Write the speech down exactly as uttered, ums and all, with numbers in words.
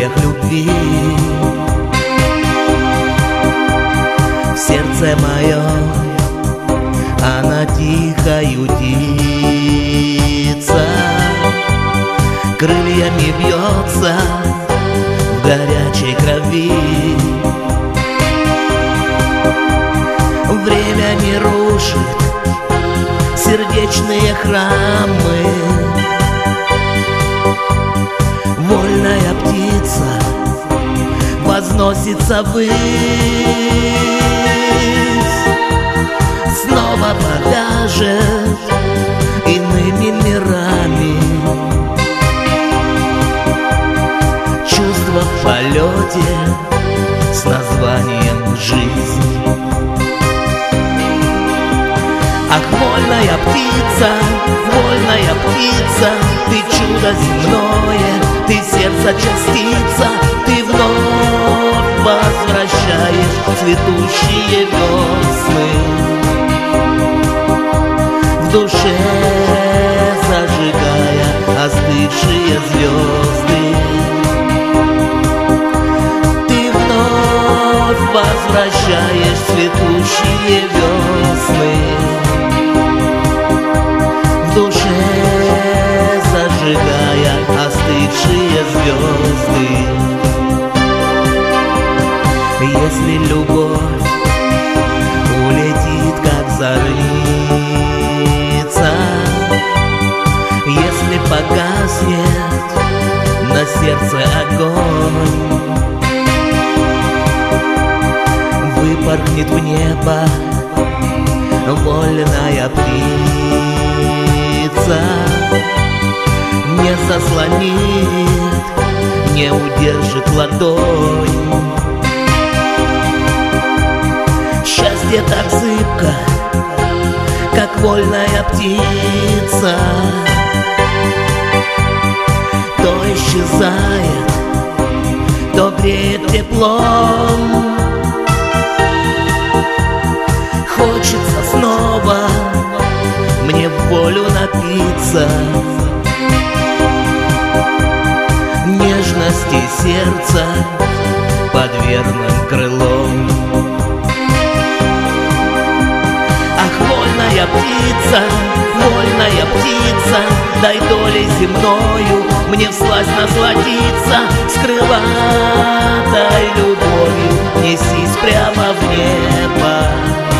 крыльях любви. В сердце моем она тихо ютится, крыльями бьется в горячей крови. Время не рушит сердечные храмы, вольная птица возносится ввысь, снова повяжет иными мирами. Чувство в полете с названием «Жизнь». Ах, вольная птица, вольная птица, ты чудо земное, ты сердца частица, ты вновь возвращаешь цветущие весны. В душе зажигая остывшие звезды, ты вновь возвращаешь цветущие весны. В душе зажигая остывшие звезды. Если любовь улетит, как зарыться, если погаснет на сердце огонь, выпорхнет в небо вольная птица, не заслонит, не удержит ладонь. Счастье так зыбко, как вольная птица, то исчезает, то греет теплом. Хочется снова мне в волю напиться нежности сердца под верным крылом. Ах, вольная птица, вольная птица, дай долей земною мне всласть насладиться, скрыватой любовью несись прямо в небо.